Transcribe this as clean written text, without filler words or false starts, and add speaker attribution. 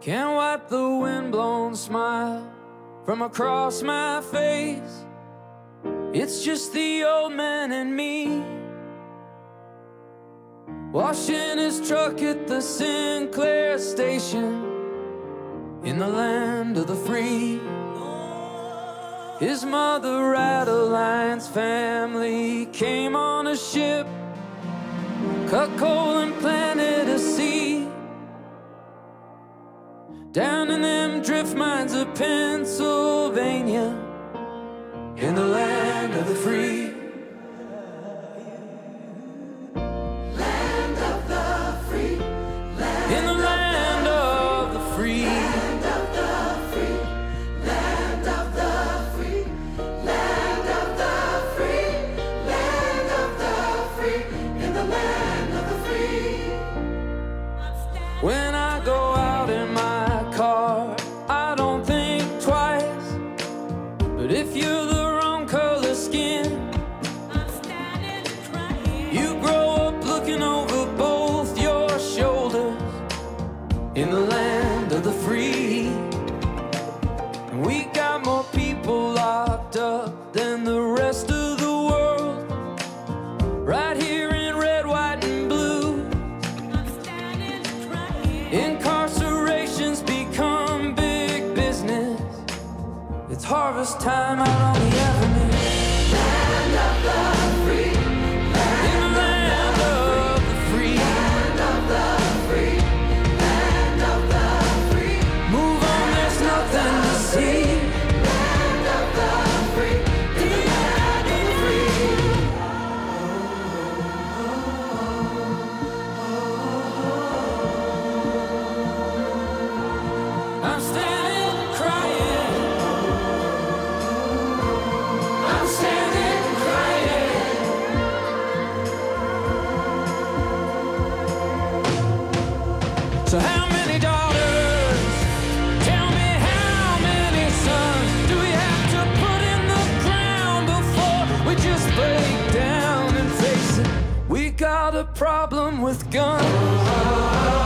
Speaker 1: Can't wipe the windblown smile from across my face. It's just the old man and me, washing his truck at the Sinclair station in the land of the free. His mother, Adeline's family, came on a ship, cut coal and planted a seed down in them drift mines of Pennsylvania, in the land of the free.
Speaker 2: Land of the free.
Speaker 1: In the land of the free.
Speaker 2: Land of the free. Land of the free. Land of the free. Land of the free. In the land of the free.
Speaker 1: When I go out in my car, I don't think twice. But if you're the wrong color skin, you grow up looking over both your shoulders in the land of the free. And we got more people locked up than the rest of the world, right here in red, white, and blue. Incarceration's become big business. It's harvest time out on the avenue.
Speaker 2: Land of the free.
Speaker 1: In the land of the free.
Speaker 2: Land of the free. Land of the free.
Speaker 1: Move on, there's nothing to see.
Speaker 2: Land of the free. In the land of the free.
Speaker 1: I'm standing crying. I'm standing crying. So how many daughters? Tell me how many sons do we have to put in the ground before we just break down and face it? We got a problem with guns.